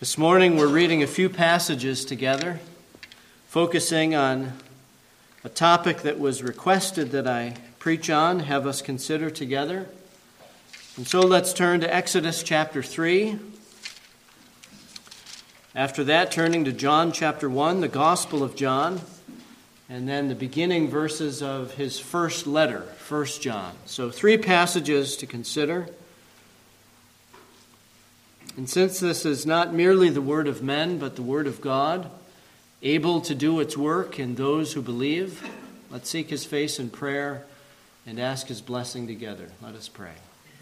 This morning we're reading a few passages together, focusing on a topic that was requested that I preach on, have us consider together. And so let's turn to Exodus chapter 3. After that, turning to John chapter 1, the Gospel of John, and then the beginning verses of his first letter, 1 John. So 3 passages to consider. And since this is not merely the word of men, but the word of God, able to do its work in those who believe, let's seek his face in prayer and ask his blessing together. Let us pray.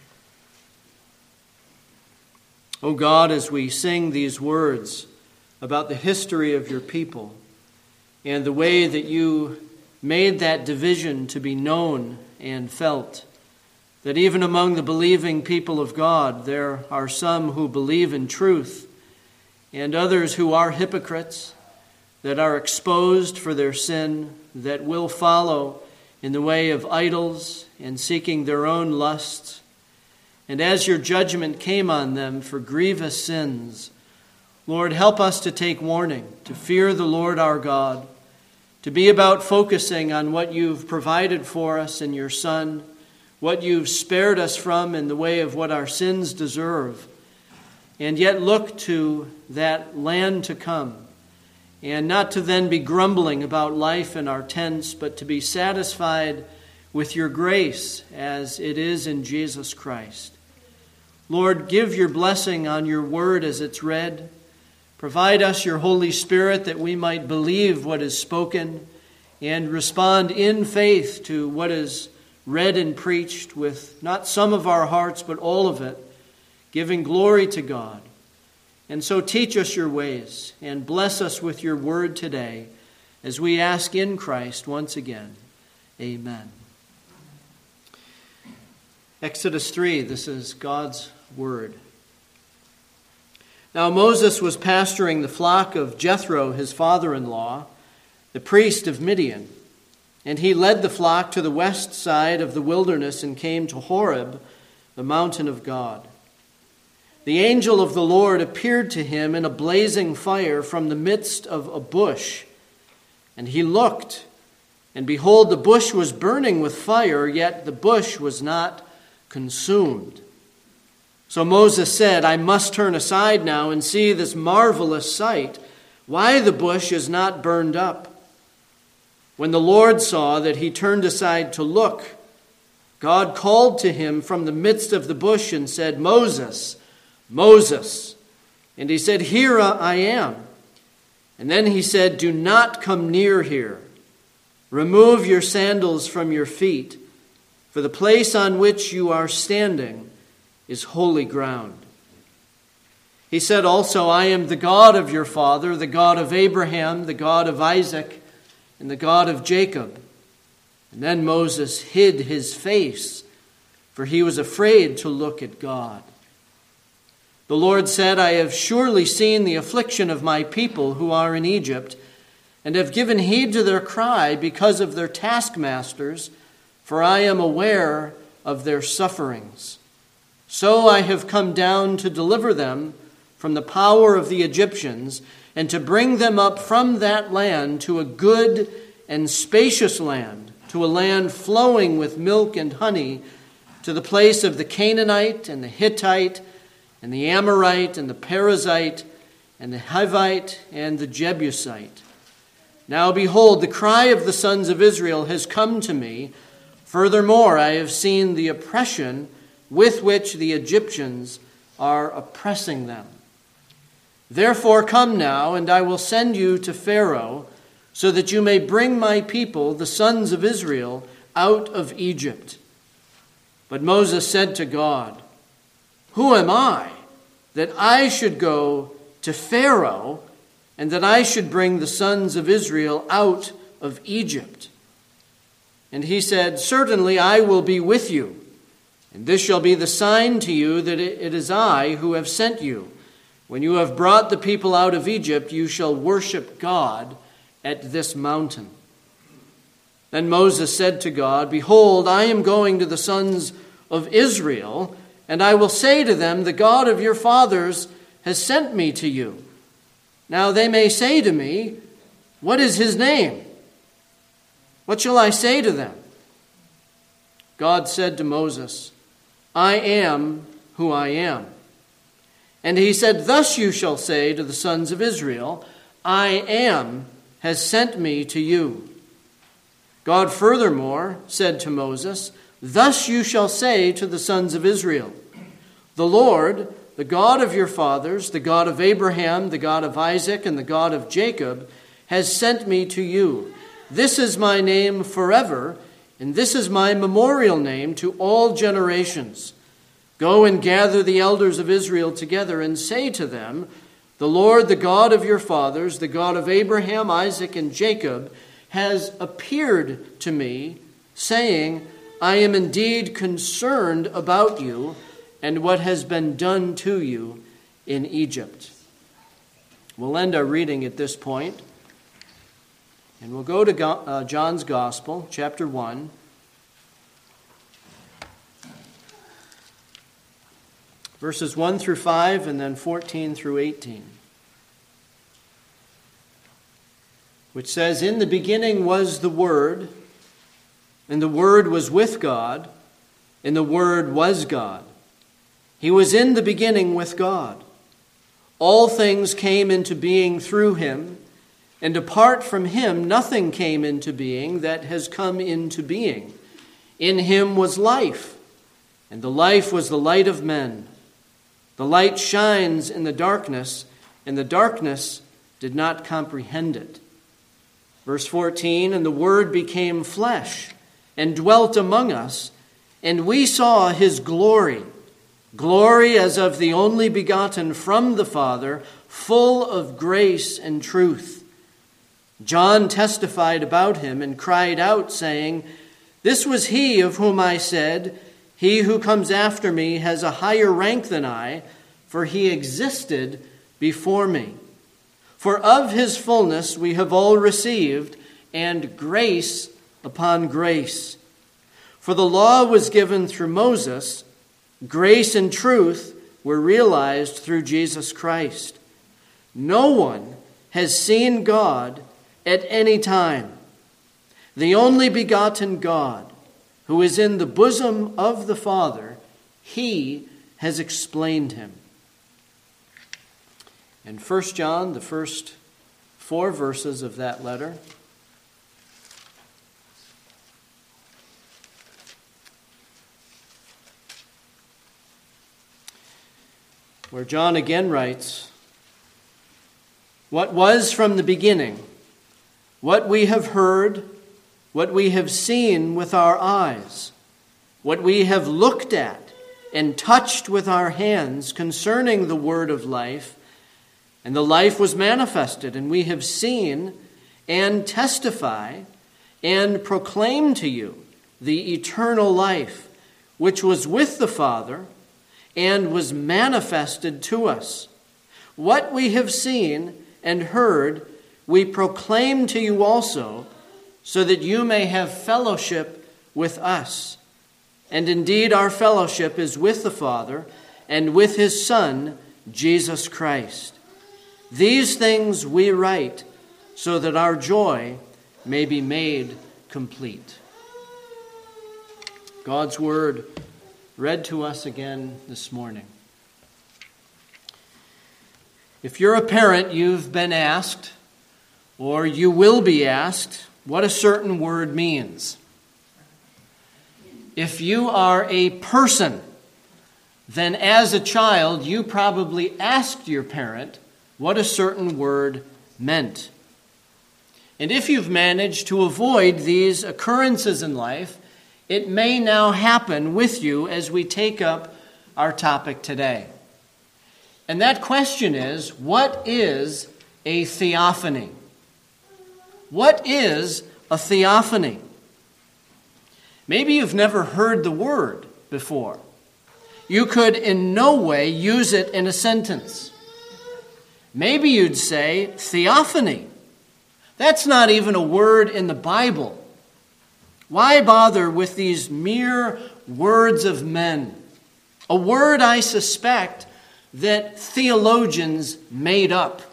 O God, as we sing these words about the history of your people and the way that you made that division to be known and felt, that even among the believing people of God, there are some who believe in truth and others who are hypocrites, that are exposed for their sin, that will follow in the way of idols and seeking their own lusts. And as your judgment came on them for grievous sins, Lord, help us to take warning, to fear the Lord our God, to be about focusing on what you've provided for us in your Son, what you've spared us from in the way of what our sins deserve, and yet look to that land to come, and not to then be grumbling about life in our tents, but to be satisfied with your grace as it is in Jesus Christ. Lord, give your blessing on your word as it's read. Provide us your Holy Spirit that we might believe what is spoken and respond in faith to what is read and preached with not some of our hearts, but all of it, giving glory to God. And so teach us your ways and bless us with your word today as we ask in Christ once again. Amen. Exodus 3, this is God's word. Now Moses was pasturing the flock of Jethro, his father-in-law, the priest of Midian. And he led the flock to the west side of the wilderness and came to Horeb, the mountain of God. The angel of the Lord appeared to him in a blazing fire from the midst of a bush. And he looked, and behold, the bush was burning with fire, yet the bush was not consumed. So Moses said, I must turn aside now and see this marvelous sight, why the bush is not burned up. When the Lord saw that he turned aside to look, God called to him from the midst of the bush and said, Moses, Moses. And he said, Here I am. And then he said, Do not come near here. Remove your sandals from your feet, for the place on which you are standing is holy ground. He said also, I am the God of your father, the God of Abraham, the God of Isaac, and the God of Jacob. And then Moses hid his face, for he was afraid to look at God. The Lord said, I have surely seen the affliction of my people who are in Egypt, and have given heed to their cry because of their taskmasters, for I am aware of their sufferings. So I have come down to deliver them from the power of the Egyptians, and to bring them up from that land to a good and spacious land, to a land flowing with milk and honey, to the place of the Canaanite and the Hittite and the Amorite and the Perizzite and the Hivite and the Jebusite. Now behold, the cry of the sons of Israel has come to me. Furthermore, I have seen the oppression with which the Egyptians are oppressing them. Therefore come now, and I will send you to Pharaoh, so that you may bring my people, the sons of Israel, out of Egypt. But Moses said to God, Who am I, that I should go to Pharaoh, and that I should bring the sons of Israel out of Egypt? And he said, Certainly I will be with you, and this shall be the sign to you that it is I who have sent you. When you have brought the people out of Egypt, you shall worship God at this mountain. Then Moses said to God, Behold, I am going to the sons of Israel, and I will say to them, The God of your fathers has sent me to you. Now they may say to me, 'What is his name?' What shall I say to them?" God said to Moses, "I am who I am." And he said, "Thus you shall say to the sons of Israel, 'I am has sent me to you.'" God furthermore said to Moses, "Thus you shall say to the sons of Israel, 'The Lord, the God of your fathers, the God of Abraham, the God of Isaac, and the God of Jacob, has sent me to you. This is my name forever, and this is my memorial name to all generations. Go and gather the elders of Israel together and say to them, the Lord, the God of your fathers, the God of Abraham, Isaac, and Jacob, has appeared to me, saying, I am indeed concerned about you and what has been done to you in Egypt." We'll end our reading at this point, and we'll go to John's Gospel, chapter 1. Verses 1 through 5, and then 14 through 18. Which says, "In the beginning was the Word, and the Word was with God, and the Word was God. He was in the beginning with God. All things came into being through him, and apart from him nothing came into being that has come into being. In him was life, and the life was the light of men. The light shines in the darkness, and the darkness did not comprehend it." Verse 14, "And the Word became flesh and dwelt among us, and we saw his glory, glory as of the only begotten from the Father, full of grace and truth. John testified about him and cried out, saying, 'This was he of whom I said, he who comes after me has a higher rank than I, for he existed before me.' For of his fullness we have all received, and grace upon grace. For the law was given through Moses, grace and truth were realized through Jesus Christ. No one has seen God at any time. The only begotten God, who is in the bosom of the Father, he has explained him." In 1 John, the first 4 verses of that letter, where John again writes, "What was from the beginning, what we have heard, what we have seen with our eyes, what we have looked at and touched with our hands concerning the word of life, and the life was manifested, and we have seen and testify and proclaim to you the eternal life, which was with the Father and was manifested to us. What we have seen and heard, we proclaim to you also, so that you may have fellowship with us. And indeed our fellowship is with the Father and with his Son, Jesus Christ. These things we write so that our joy may be made complete." God's word read to us again this morning. If you're a parent, you've been asked, or you will be asked, what a certain word means. If you are a person, then as a child, you probably asked your parent what a certain word meant. And if you've managed to avoid these occurrences in life, it may now happen with you as we take up our topic today. And that question is, what is a theophany? What is a theophany? Maybe you've never heard the word before. You could in no way use it in a sentence. Maybe you'd say, theophany. That's not even a word in the Bible. Why bother with these mere words of men? A word, I suspect, that theologians made up.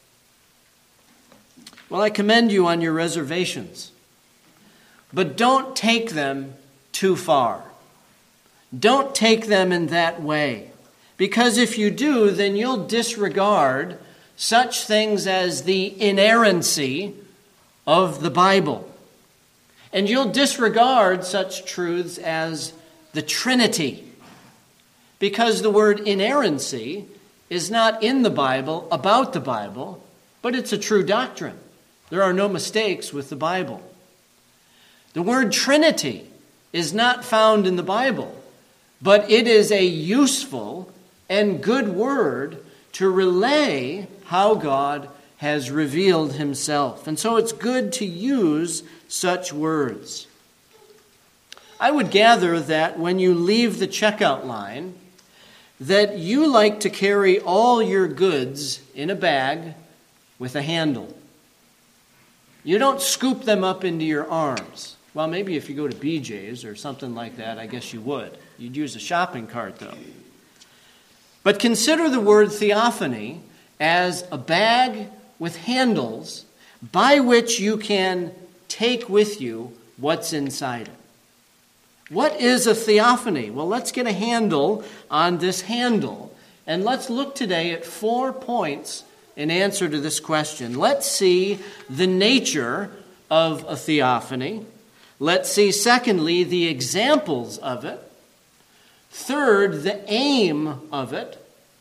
Well, I commend you on your reservations, but don't take them too far. Don't take them in that way, because if you do, then you'll disregard such things as the inerrancy of the Bible. And you'll disregard such truths as the Trinity, because the word inerrancy is not in the Bible, about the Bible, but it's a true doctrine. There are no mistakes with the Bible. The word Trinity is not found in the Bible, but it is a useful and good word to relay how God has revealed himself. And so it's good to use such words. I would gather that when you leave the checkout line, that you like to carry all your goods in a bag with a handle. You don't scoop them up into your arms. Well, maybe if you go to BJ's or something like that, I guess you would. You'd use a shopping cart, though. But consider the word theophany as a bag with handles by which you can take with you what's inside it. What is a theophany? Well, let's get a handle on this handle, and let's look today at 4 points in answer to this question. Let's see the nature of a theophany. Let's see, secondly, the examples of it. Third, the aim of it.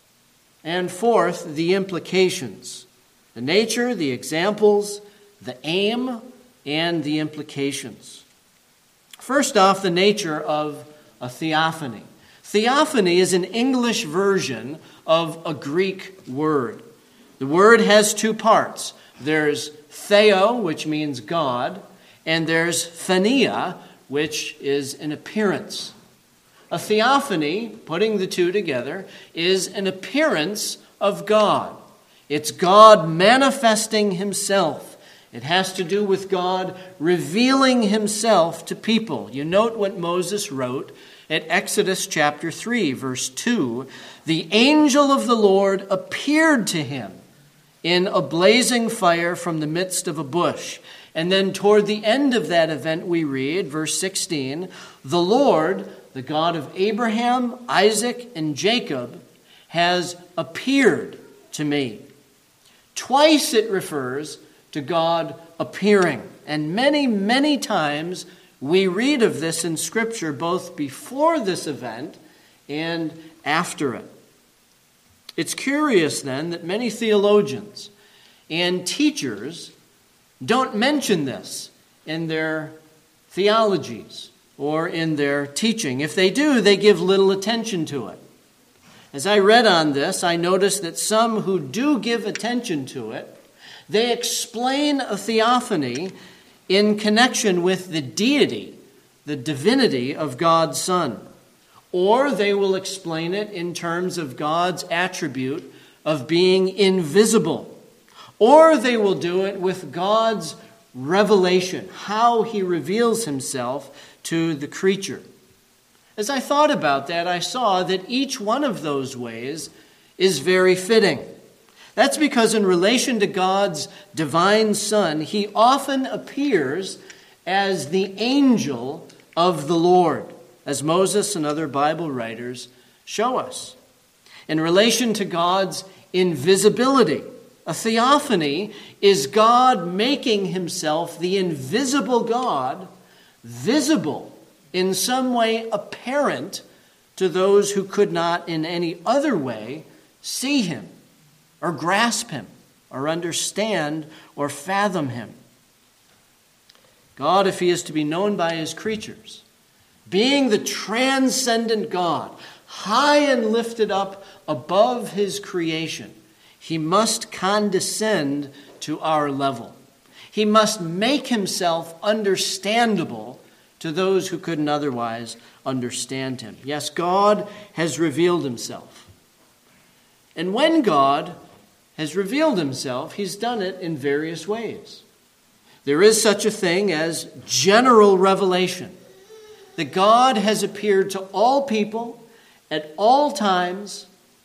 And fourth, the implications. The nature, the examples, the aim, and the implications. First off, the nature of a theophany. Theophany is an English version of a Greek word. The word has 2 parts. There's theo, which means God, and there's phania, which is an appearance. A theophany, putting the 2 together, is an appearance of God. It's God manifesting himself. It has to do with God revealing himself to people. You note what Moses wrote at Exodus chapter 3, verse 2. The angel of the Lord appeared to him in a blazing fire from the midst of a bush. And then toward the end of that event we read, verse 16, the Lord, the God of Abraham, Isaac, and Jacob, has appeared to me. Twice it refers to God appearing. And many, many times we read of this in Scripture, both before this event and after it. It's curious then that many theologians and teachers don't mention this in their theologies or in their teaching. If they do, they give little attention to it. As I read on this, I noticed that some who do give attention to it, they explain a theophany in connection with the deity, the divinity of God's Son. Or they will explain it in terms of God's attribute of being invisible. Or they will do it with God's revelation, how he reveals himself to the creature. As I thought about that, I saw that each one of those ways is very fitting. That's because in relation to God's divine Son, he often appears as the angel of the Lord, as Moses and other Bible writers show us. In relation to God's invisibility, a theophany is God making himself, the invisible God, visible in some way apparent to those who could not in any other way see him or grasp him or understand or fathom him. God, if he is to be known by his creatures, being the transcendent God, high and lifted up above his creation, he must condescend to our level. He must make himself understandable to those who couldn't otherwise understand him. Yes, God has revealed himself. And when God has revealed himself, he's done it in various ways. There is such a thing as general revelation, that God has appeared to all people at all times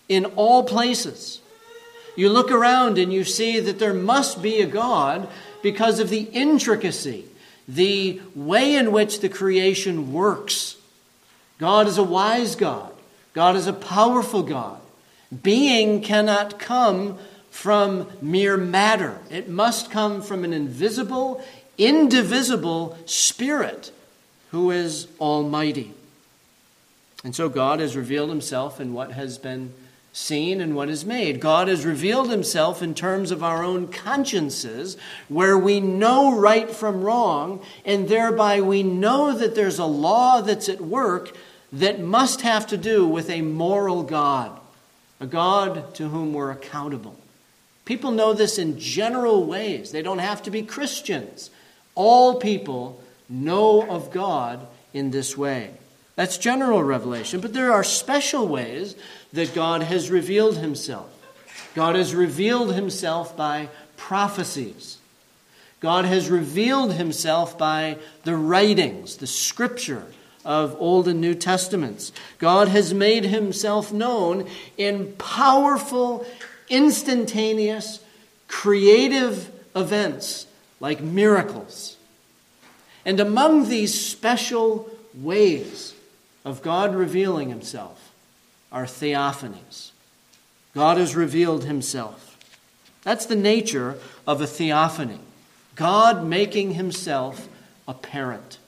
in all places. You look around and you see that there must be a God because of the intricacy, the way in which the creation works. God is a wise God. God is a powerful God. Being cannot come from mere matter. It must come from an invisible, indivisible Spirit who is almighty. And so God has revealed himself in what has been seen and what is made. God has revealed himself in terms of our own consciences, where we know right from wrong, and thereby we know that there's a law that's at work that must have to do with a moral God, a God to whom we're accountable. People know this in general ways. They don't have to be Christians. All people know of God in this way. That's general revelation, but there are special ways that God has revealed himself. God has revealed himself by prophecies. God has revealed himself by the writings, the scripture of Old and New Testaments. God has made himself known in powerful, instantaneous, creative events like miracles. And among these special ways of God revealing himself are theophanies. God has revealed himself. That's the nature of a theophany. God making himself apparent.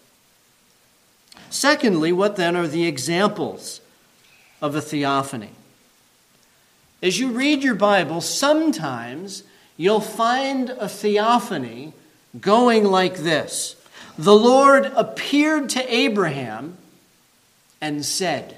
Secondly, what then are the examples of a theophany? As you read your Bible, sometimes you'll find a theophany going like this. The Lord appeared to Abraham and said.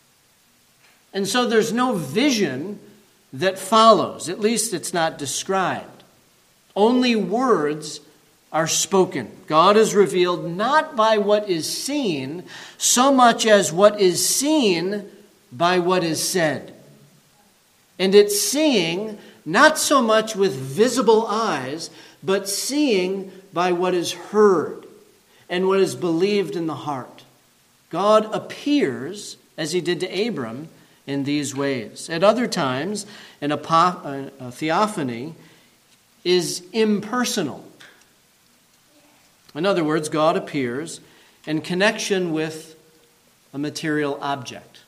And so there's no vision that follows. At least it's not described. Only words are spoken. God is revealed not by what is seen, so much as what is seen by what is said. And it's seeing not so much with visible eyes, but seeing by what is heard and what is believed in the heart. God appears, as he did to Abram, in these ways. At other times, a theophany is impersonal. In other words, God appears in connection with a material object.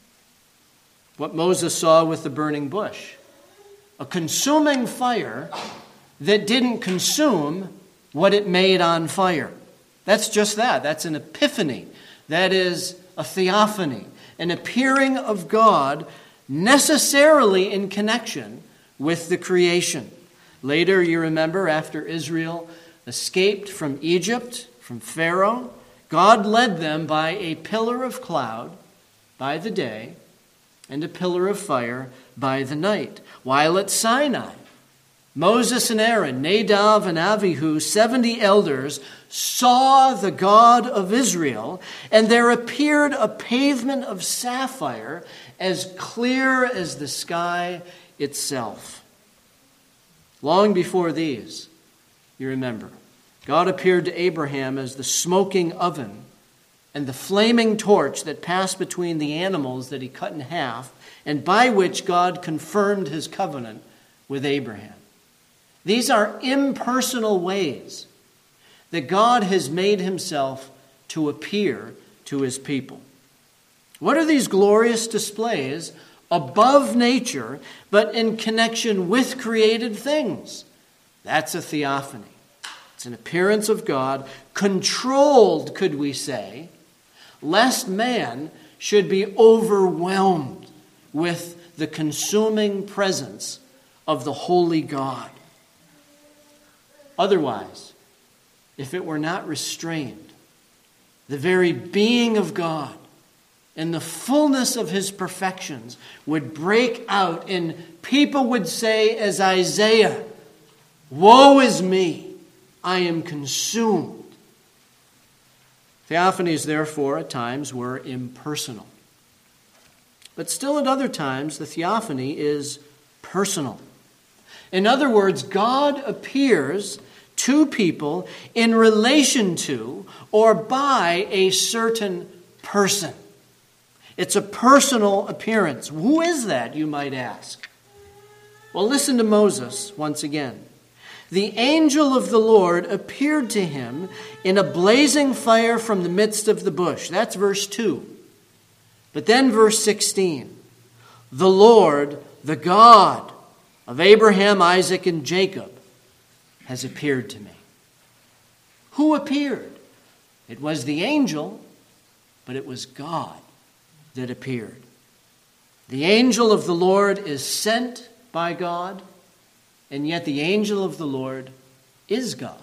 What Moses saw with the burning bush. A consuming fire that didn't consume what it made on fire. That's just that. That's an epiphany. That is a theophany. An appearing of God necessarily in connection with the creation. Later, you remember, after Israel escaped from Egypt, from Pharaoh, God led them by a pillar of cloud by the day and a pillar of fire by the night. While at Sinai, Moses and Aaron, Nadab and Abihu, 70 elders, saw the God of Israel, and there appeared a pavement of sapphire as clear as the sky itself. Long before these, you remember, God appeared to Abraham as the smoking oven and the flaming torch that passed between the animals that he cut in half, and by which God confirmed his covenant with Abraham. These are impersonal ways that God has made himself to appear to his people. What are these glorious displays above nature, but in connection with created things? That's a theophany. It's an appearance of God, controlled, could we say, lest man should be overwhelmed with the consuming presence of the holy God. Otherwise, if it were not restrained, the very being of God and the fullness of his perfections would break out, and people would say, as Isaiah, "Woe is me, I am consumed." Theophanies, therefore, at times were impersonal. But still at other times, the theophany is personal. In other words, God appears to people in relation to or by a certain person. It's a personal appearance. Who is that, you might ask? Well, listen to Moses once again. The angel of the Lord appeared to him in a blazing fire from the midst of the bush. That's verse 2. But then verse 16. The Lord, the God of Abraham, Isaac, and Jacob, has appeared to me. Who appeared? It was the angel, but it was God that appeared. The angel of the Lord is sent by God, and yet the angel of the Lord is God.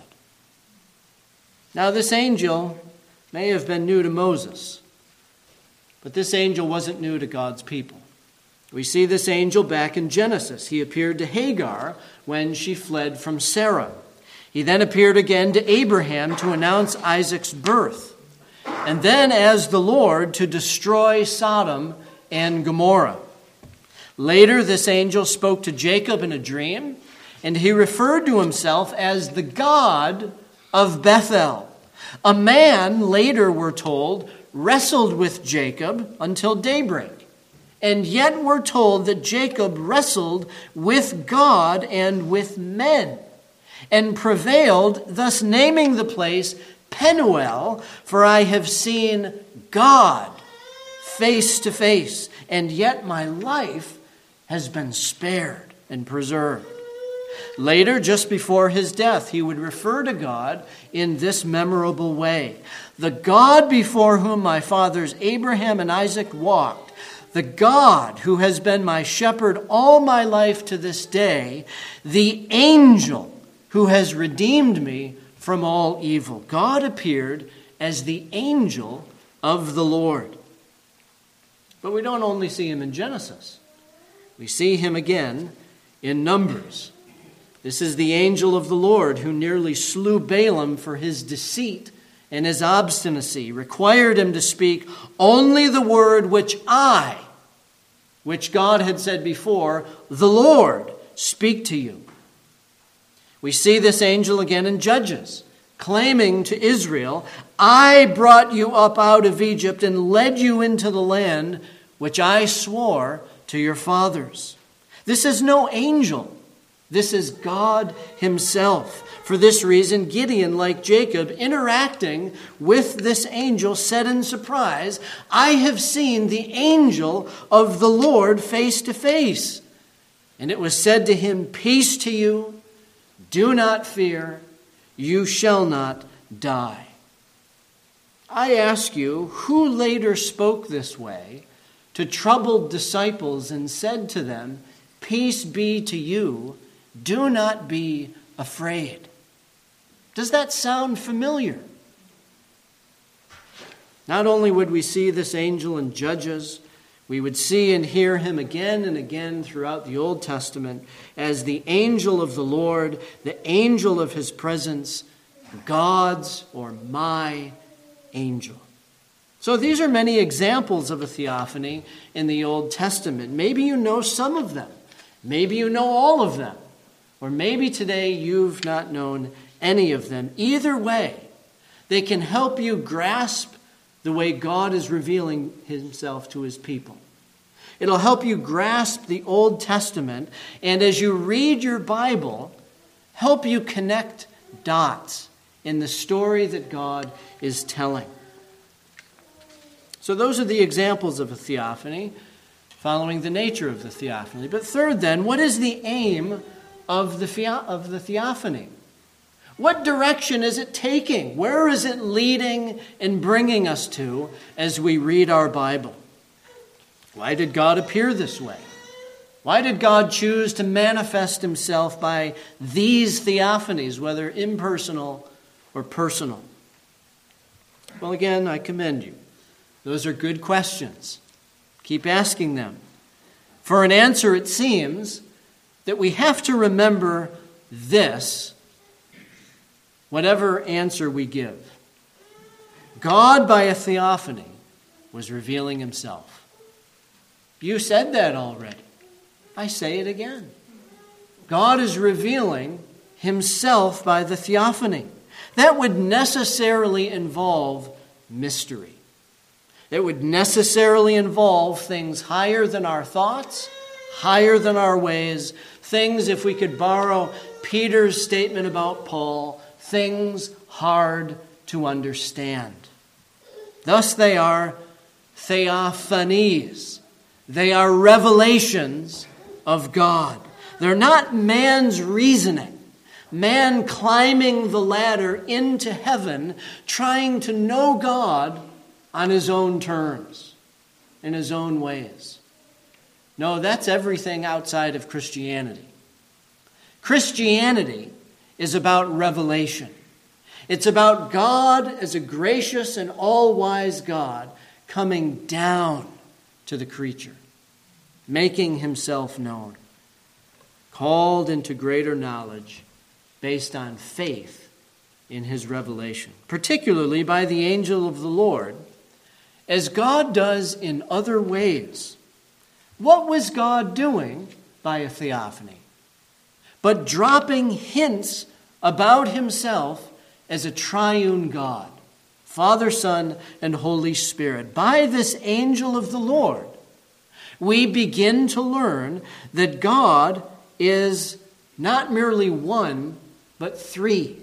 Now, this angel may have been new to Moses, but this angel wasn't new to God's people. We see this angel back in Genesis. He appeared to Hagar when she fled from Sarah. He then appeared again to Abraham to announce Isaac's birth, and then as the Lord to destroy Sodom and Gomorrah. Later, this angel spoke to Jacob in a dream, and he referred to himself as the God of Bethel. A man, later we're told, wrestled with Jacob until daybreak. And yet we're told that Jacob wrestled with God and with men and prevailed, thus naming the place Penuel, for I have seen God face to face, and yet my life has been spared and preserved. Later, just before his death, he would refer to God in this memorable way. The God before whom my fathers Abraham and Isaac walked, the God who has been my shepherd all my life to this day, the angel who has redeemed me from all evil. God appeared as the angel of the Lord. But we don't only see him in Genesis. We see him again in Numbers. This is the angel of the Lord who nearly slew Balaam for his deceit and his obstinacy, required him to speak only the word which God had said before, the Lord, speak to you. We see this angel again in Judges, claiming to Israel, I brought you up out of Egypt and led you into the land which I swore to your fathers. This is no angel. This is God himself. For this reason, Gideon, like Jacob, interacting with this angel, said in surprise, I have seen the angel of the Lord face to face. And it was said to him, peace to you, do not fear, you shall not die. I ask you, who later spoke this way to troubled disciples and said to them, peace be to you, do not be afraid? Does that sound familiar? Not only would we see this angel in Judges, we would see and hear him again and again throughout the Old Testament as the angel of the Lord, the angel of his presence, God's or my angel. So these are many examples of a theophany in the Old Testament. Maybe you know some of them. Maybe you know all of them. Or maybe today you've not known any of them. Either way, they can help you grasp the way God is revealing himself to his people. It'll help you grasp the Old Testament, and as you read your Bible, help you connect dots in the story that God is telling. So those are the examples of a theophany, following the nature of the theophany. But third then, what is the aim of the theophany? What direction is it taking? Where is it leading and bringing us to as we read our Bible? Why did God appear this way? Why did God choose to manifest himself by these theophanies, whether impersonal or personal? Well, again, I commend you. Those are good questions. Keep asking them. For an answer, it seems that we have to remember this, whatever answer we give. God, by a theophany, was revealing himself. You said that already. I say it again. God is revealing himself by the theophany. That would necessarily involve mystery. It would necessarily involve things higher than our thoughts, higher than our ways, things, if we could borrow Peter's statement about Paul, things hard to understand. Thus they are theophanies. They are revelations of God. They're not man's reasoning, man climbing the ladder into heaven, trying to know God on his own terms, in his own ways. No, that's everything outside of Christianity. Christianity is about revelation. It's about God as a gracious and all-wise God coming down to the creature, making himself known, called into greater knowledge based on faith in his revelation, particularly by the angel of the Lord, as God does in other ways. What was God doing by a theophany? But dropping hints about himself as a triune God, Father, Son, and Holy Spirit. By this angel of the Lord, we begin to learn that God is not merely one, but three.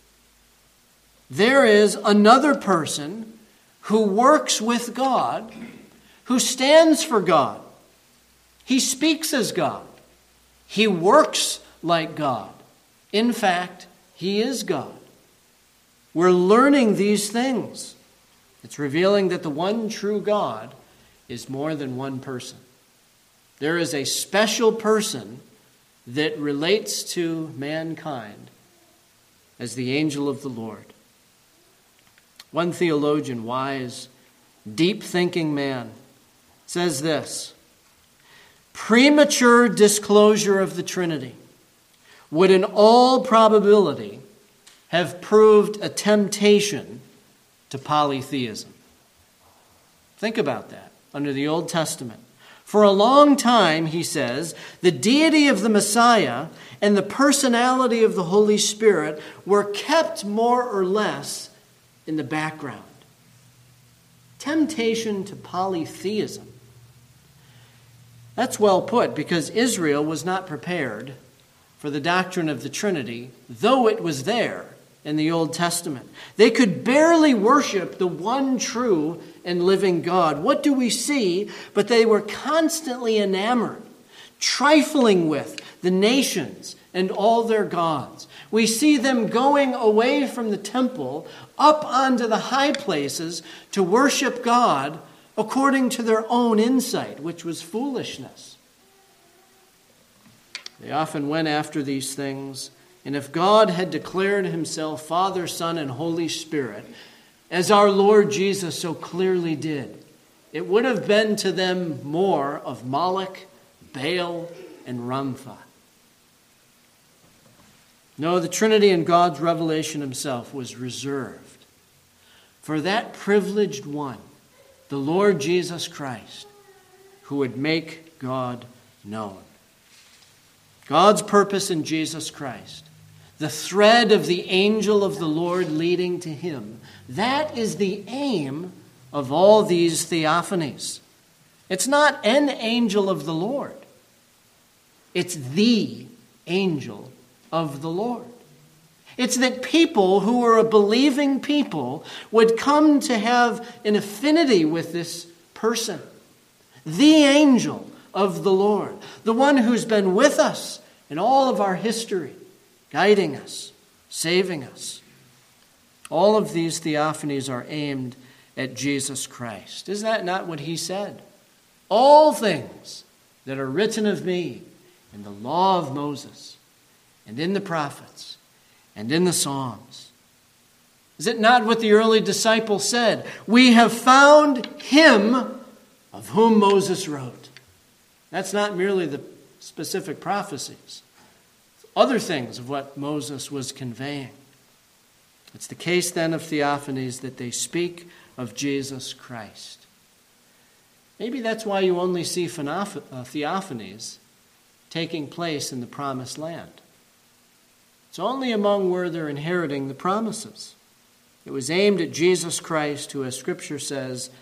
There is another person who works with God, who stands for God. He speaks as God. He works like God. In fact, he is God. We're learning these things. It's revealing that the one true God is more than one person. There is a special person that relates to mankind as the angel of the Lord. One theologian, wise, deep-thinking man, says this: premature disclosure of the Trinity would in all probability have proved a temptation to polytheism. Think about that under the Old Testament. For a long time, he says, the deity of the Messiah and the personality of the Holy Spirit were kept more or less in the background. Temptation to polytheism. That's well put, because Israel was not prepared for the doctrine of the Trinity, though it was there in the Old Testament. They could barely worship the one true and living God. What do we see? But they were constantly enamored, trifling with the nations and all their gods. We see them going away from the temple up onto the high places to worship God according to their own insight, which was foolishness. They often went after these things, and if God had declared himself Father, Son, and Holy Spirit, as our Lord Jesus so clearly did, it would have been to them more of Moloch, Baal, and Ramphah. No, the Trinity in God's revelation himself was reserved for that privileged one, the Lord Jesus Christ, who would make God known. God's purpose in Jesus Christ, the thread of the angel of the Lord leading to him, that is the aim of all these theophanies. It's not an angel of the Lord. It's the angel of the Lord. It's that people who are a believing people would come to have an affinity with this person, the angel of the Lord, the one who's been with us in all of our history, guiding us, saving us. All of these theophanies are aimed at Jesus Christ. Is that not what he said? All things that are written of me in the law of Moses and in the prophets and in the Psalms. Is it not what the early disciples said? We have found him of whom Moses wrote. That's not merely the specific prophecies. Other things of what Moses was conveying. It's the case then of theophanies that they speak of Jesus Christ. Maybe that's why you only see theophanies taking place in the promised land. It's only among where they're inheriting the promises. It was aimed at Jesus Christ, who, as Scripture says,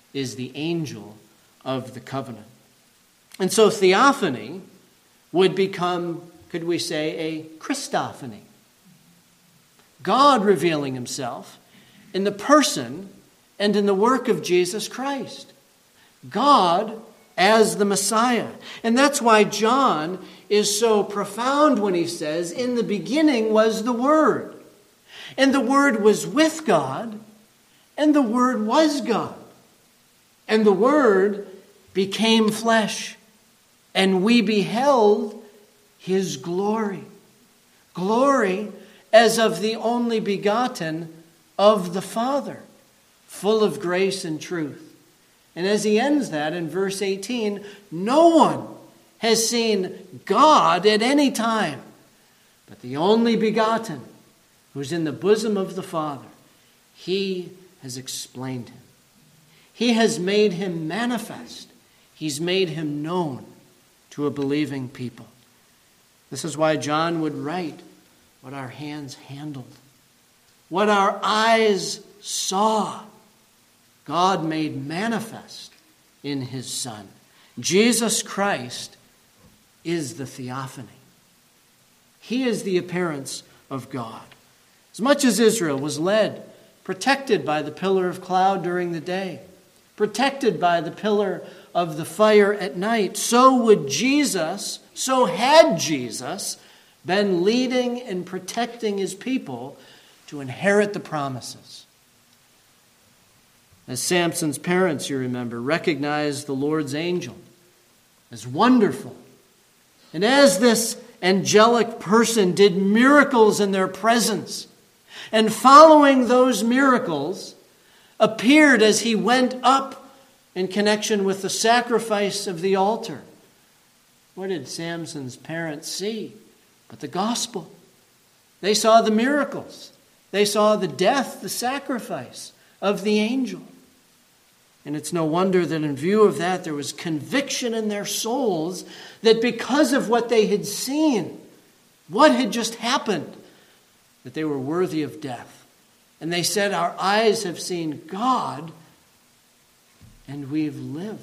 is the angel of the covenant. And so theophany would become, could we say, a Christophany. God revealing himself in the person and in the work of Jesus Christ. God as the Messiah. And that's why John is so profound when he says, in the beginning was the Word. And the Word was with God, and the Word was God. And the Word became flesh, and we beheld his glory. Glory as of the only begotten of the Father, full of grace and truth. And as he ends that in verse 18, no one has seen God at any time, but the only begotten, who's in the bosom of the Father. He has explained him. He has made him manifest. He's made him known to a believing people. This is why John would write what our hands handled, what our eyes saw, God made manifest in his Son. Jesus Christ is the theophany. He is the appearance of God. As much as Israel was led, protected by the pillar of cloud during the day, protected by the pillar of the fire at night, so had Jesus been leading and protecting his people to inherit the promises. As Samson's parents, you remember, recognized the Lord's angel as wonderful. And as this angelic person did miracles in their presence, and following those miracles, appeared as he went up in connection with the sacrifice of the altar. What did Samson's parents see but the gospel? They saw the miracles. They saw the death, the sacrifice of the angel. And it's no wonder that in view of that, there was conviction in their souls that because of what they had seen, what had just happened, that they were worthy of death. And they said, our eyes have seen God, and we've lived.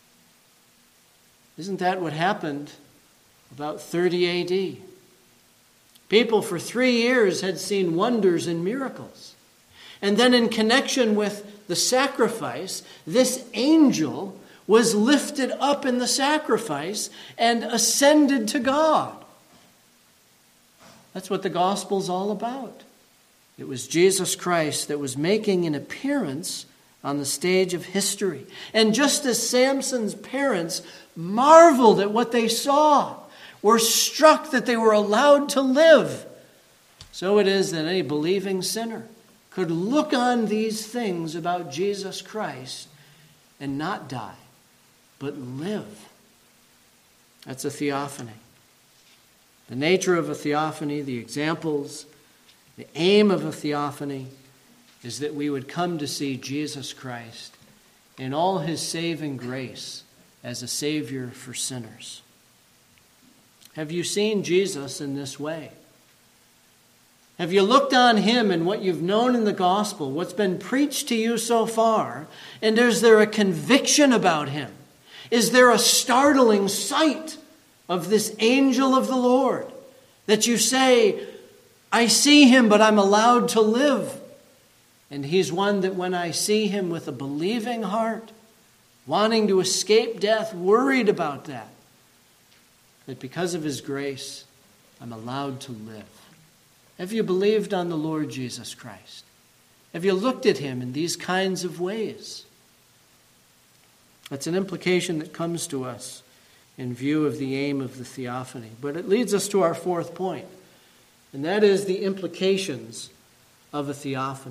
Isn't that what happened about 30 AD? People for 3 years had seen wonders and miracles. And then in connection with the sacrifice, this angel was lifted up in the sacrifice and ascended to God. That's what the gospel's all about. It was Jesus Christ that was making an appearance on the stage of history. And just as Samson's parents marveled at what they saw, were struck that they were allowed to live, so it is that any believing sinner could look on these things about Jesus Christ and not die, but live. That's a theophany. The nature of a theophany, the examples, the aim of a theophany is that we would come to see Jesus Christ in all his saving grace as a Savior for sinners. Have you seen Jesus in this way? Have you looked on him and what you've known in the gospel, what's been preached to you so far, and is there a conviction about him? Is there a startling sight of this angel of the Lord that you say, I see him, but I'm allowed to live? And he's one that when I see him with a believing heart, wanting to escape death, worried about that because of his grace, I'm allowed to live. Have you believed on the Lord Jesus Christ? Have you looked at him in these kinds of ways? That's an implication that comes to us in view of the aim of the theophany. But it leads us to our fourth point, and that is the implications of a theophany.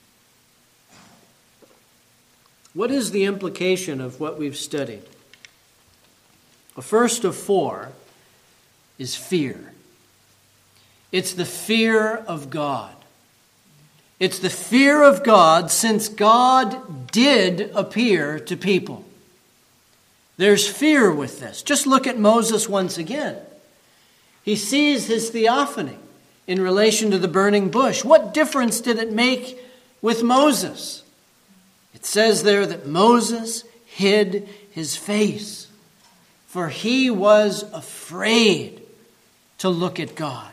What is the implication of what we've studied? The first of four is fear. It's the fear of God. It's the fear of God since God did appear to people. There's fear with this. Just look at Moses once again. He sees his theophany in relation to the burning bush. What difference did it make with Moses? It It says there that Moses hid his face, for he was afraid to look at God.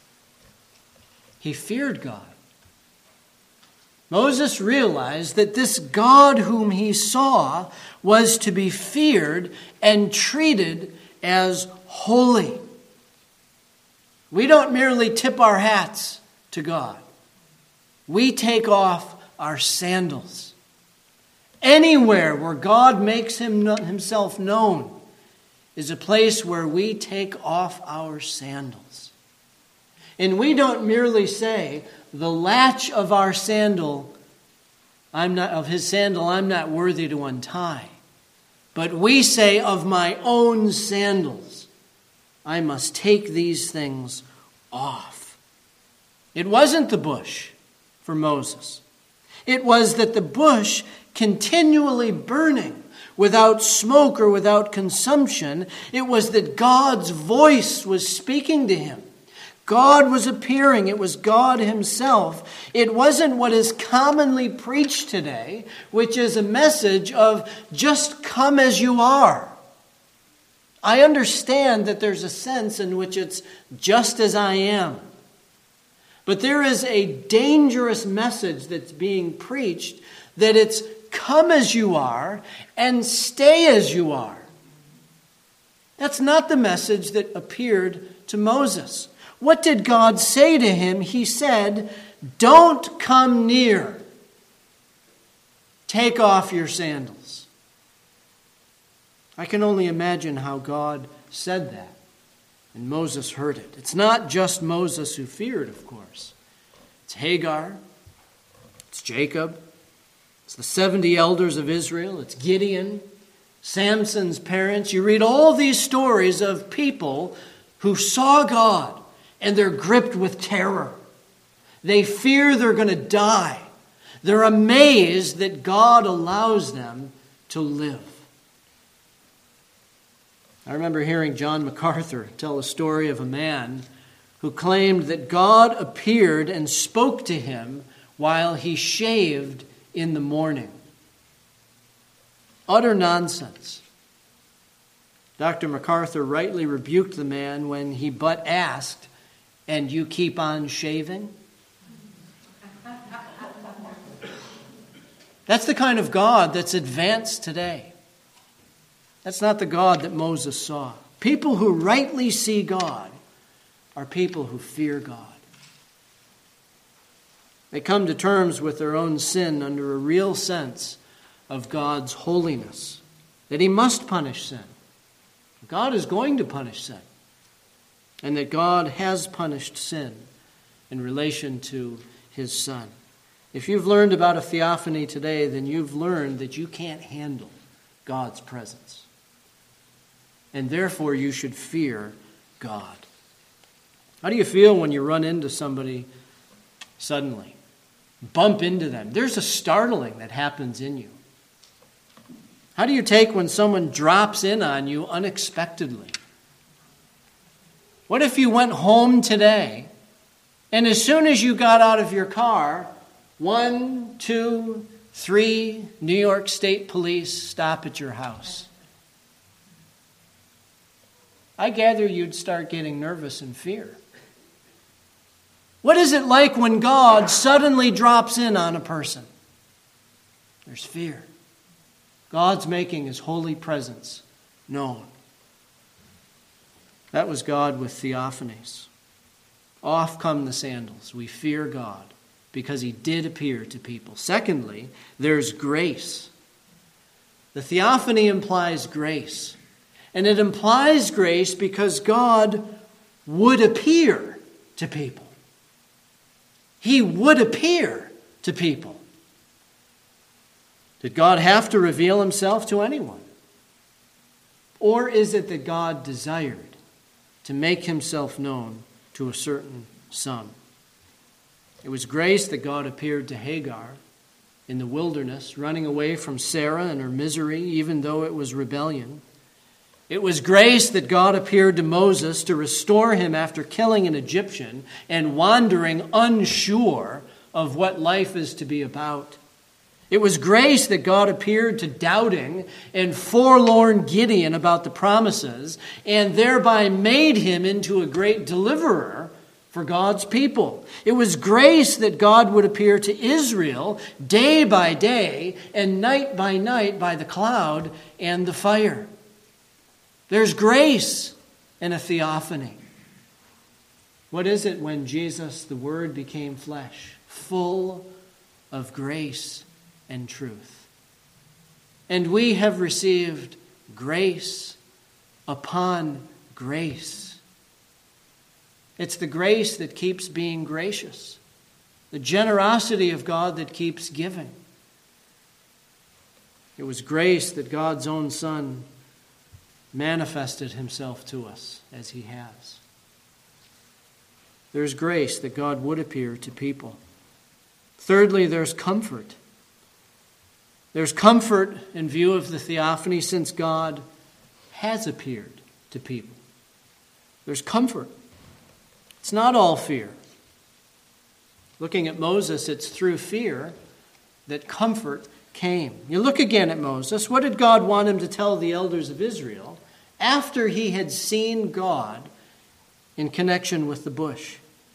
He feared God. Moses realized that this God whom he saw was to be feared and treated as holy. We don't merely tip our hats to God. We take off our sandals. Anywhere where God makes himself known is a place where we take off our sandals. And we don't merely say, the latch of our sandal, I'm not worthy to untie. But we say, of my own sandals, I must take these things off. It wasn't the bush for Moses. It was that the bush continually burning without smoke or without consumption, it was that God's voice was speaking to him. God was appearing. It was God himself. It wasn't what is commonly preached today, which is a message of just come as you are. I understand that there's a sense in which it's just as I am. But there is a dangerous message that's being preached that it's come as you are and stay as you are. That's not the message that appeared to Moses. What did God say to him? He said, don't come near. Take off your sandals. I can only imagine how God said that. And Moses heard it. It's not just Moses who feared, of course. It's Hagar. It's Jacob. It's the 70 elders of Israel. It's Gideon. Samson's parents. You read all these stories of people who saw God. And they're gripped with terror. They fear they're going to die. They're amazed that God allows them to live. I remember hearing John MacArthur tell a story of a man who claimed that God appeared and spoke to him while he shaved in the morning. Utter nonsense. Dr. MacArthur rightly rebuked the man when he but asked, and you keep on shaving? That's the kind of God that's advanced today. That's not the God that Moses saw. People who rightly see God are people who fear God. They come to terms with their own sin under a real sense of God's holiness, that he must punish sin. God is going to punish sin. And that God has punished sin in relation to his Son. If you've learned about a theophany today, then you've learned that you can't handle God's presence. And therefore you should fear God. How do you feel when you run into somebody suddenly? Bump into them. There's a startling that happens in you. How do you take when someone drops in on you unexpectedly? What if you went home today, and as soon as you got out of your car, 1, 2, 3 New York State police stop at your house? I gather you'd start getting nervous and fear. What is it like when God suddenly drops in on a person? There's fear. God's making his holy presence known. That was God with theophanies. Off come the sandals. We fear God because he did appear to people. Secondly, there's grace. The theophany implies grace. And it implies grace because God would appear to people. He would appear to people. Did God have to reveal himself to anyone? Or is it that God desired to make himself known to a certain some? It was grace that God appeared to Hagar in the wilderness, running away from Sarah and her misery, even though it was rebellion. It was grace that God appeared to Moses to restore him after killing an Egyptian and wandering unsure of what life is to be about. It was grace that God appeared to doubting and forlorn Gideon about the promises, and thereby made him into a great deliverer for God's people. It was grace that God would appear to Israel day by day and night by night by the cloud and the fire. There's grace in a theophany. What is it when Jesus, the Word, became flesh? Full of grace and truth. And we have received grace upon grace. It's the grace that keeps being gracious, the generosity of God that keeps giving. It was grace that God's own Son manifested himself to us as he has. There's grace that God would appear to people. Thirdly, there's comfort. There's comfort in view of the theophany since God has appeared to people. There's comfort. It's not all fear. Looking at Moses, it's through fear that comfort came. You look again at Moses. What did God want him to tell the elders of Israel after he had seen God in connection with the bush?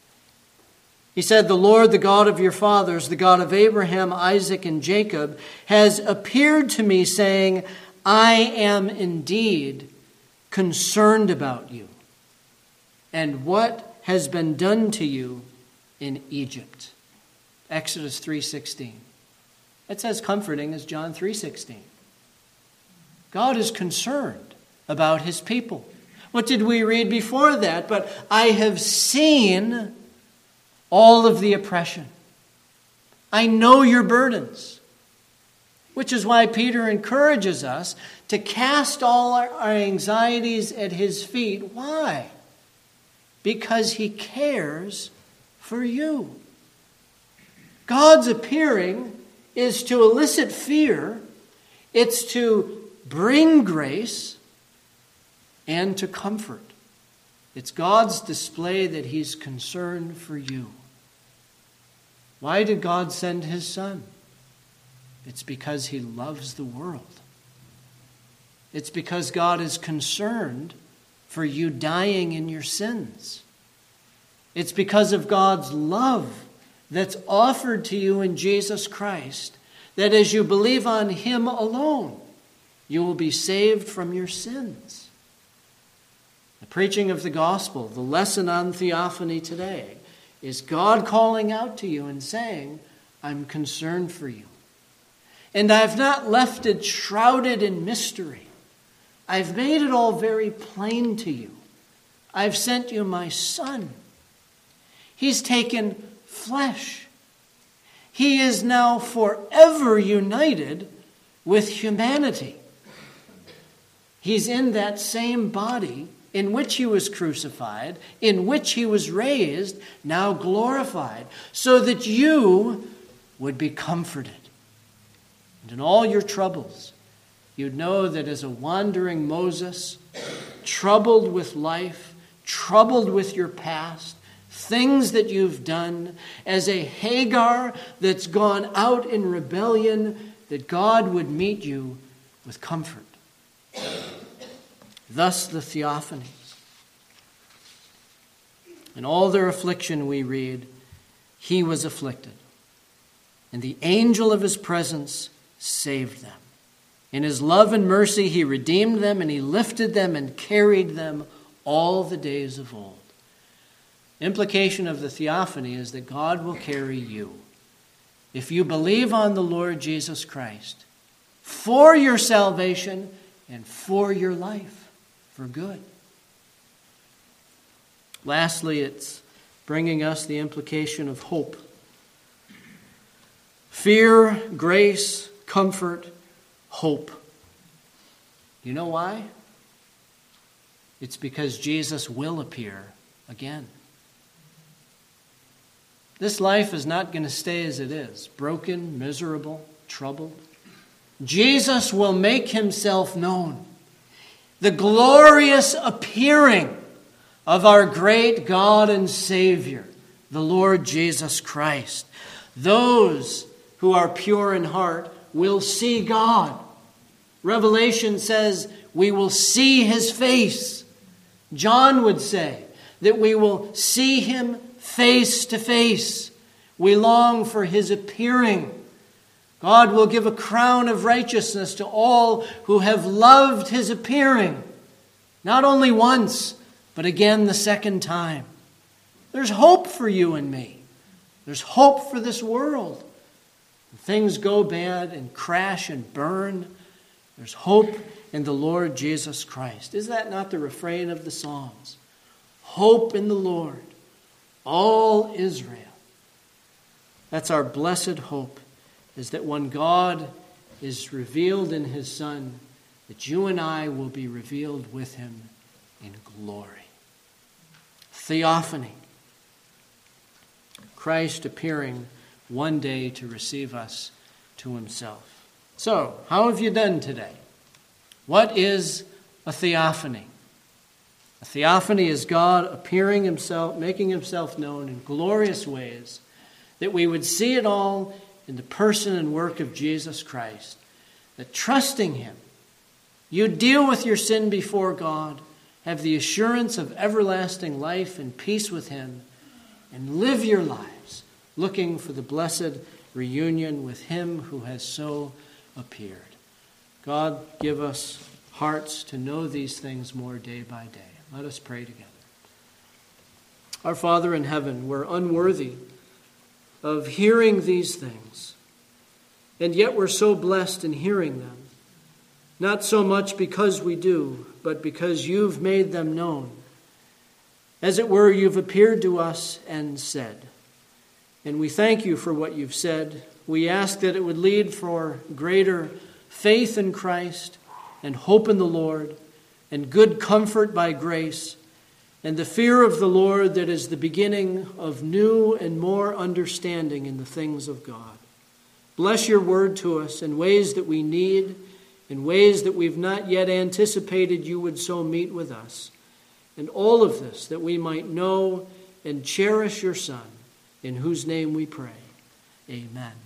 He said, "The Lord, the God of your fathers, the God of Abraham, Isaac, and Jacob, has appeared to me, saying, I am indeed concerned about you, and what has been done to you in Egypt." Exodus 3:16. It's as comforting as John 3:16. God is concerned about his people. What did we read before that? But I have seen all of the oppression. I know your burdens. Which is why Peter encourages us to cast all our anxieties at his feet. Why? Because he cares for you. God's appearing is to elicit fear. It's to bring grace and to comfort. It's God's display that he's concerned for you. Why did God send his Son? It's because he loves the world. It's because God is concerned for you dying in your sins. It's because of God's love that's offered to you in Jesus Christ, that as you believe on him alone, you will be saved from your sins. The preaching of the gospel, the lesson on theophany today, is God calling out to you and saying, I'm concerned for you. And I've not left it shrouded in mystery. I've made it all very plain to you. I've sent you my Son. He's taken flesh. He is now forever united with humanity. He's in that same body in which he was crucified, in which he was raised, now glorified, so that you would be comforted. And in all your troubles, you'd know that as a wandering Moses, troubled with life, troubled with your past, things that you've done, as a Hagar that's gone out in rebellion, that God would meet you with comfort. Thus the theophanies. In all their affliction, we read, he was afflicted, and the angel of his presence saved them. In his love and mercy, he redeemed them, and he lifted them and carried them all the days of old. Implication of the theophany is that God will carry you. If you believe on the Lord Jesus Christ, for your salvation and for your life, for good. Lastly, it's bringing us the implication of hope. Fear, grace, comfort, hope. You know why? It's because Jesus will appear again. This life is not going to stay as it is, broken, miserable, troubled. Jesus will make himself known. The glorious appearing of our great God and Savior, the Lord Jesus Christ. Those who are pure in heart will see God. Revelation says we will see his face. John would say that we will see him face to face. We long for his appearing. God will give a crown of righteousness to all who have loved his appearing. Not only once, but again the second time. There's hope for you and me. There's hope for this world. When things go bad and crash and burn, there's hope in the Lord Jesus Christ. Is that not the refrain of the Psalms? Hope in the Lord, all Israel. That's our blessed hope, is that when God is revealed in his Son, that you and I will be revealed with him in glory. Theophany. Christ appearing one day to receive us to himself. So, how have you done today? What is a theophany? A theophany is God appearing himself, making himself known in glorious ways, that we would see it all in the person and work of Jesus Christ. That trusting him, you deal with your sin before God, have the assurance of everlasting life and peace with him, and live your lives looking for the blessed reunion with him who has so appeared. God, give us hearts to know these things more day by day. Let us pray together. Our Father in heaven, we're unworthy of hearing these things, and yet we're so blessed in hearing them. Not so much because we do, but because you've made them known. As it were, you've appeared to us and said. And we thank you for what you've said. We ask that it would lead for greater faith in Christ and hope in the Lord and good comfort by grace and the fear of the Lord that is the beginning of new and more understanding in the things of God. Bless your word to us in ways that we need, in ways that we've not yet anticipated you would so meet with us. And all of this that we might know and cherish your Son, in whose name we pray. Amen.